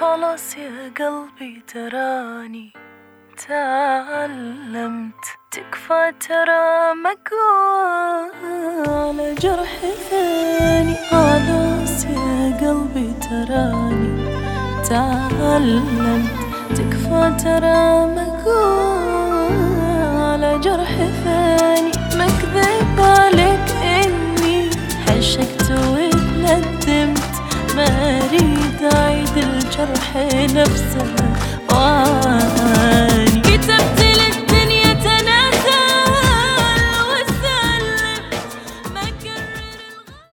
خلاص يا قلبي تراني تعلمت تكفى ترى مقوى على جرح ثاني. خلاص يا قلبي تراني تعلمت تكفى ترى مقوى على جرح ثاني. ما كذب عليك اني حشقت واتندمت، ما اريد اعيد الجرح نفسه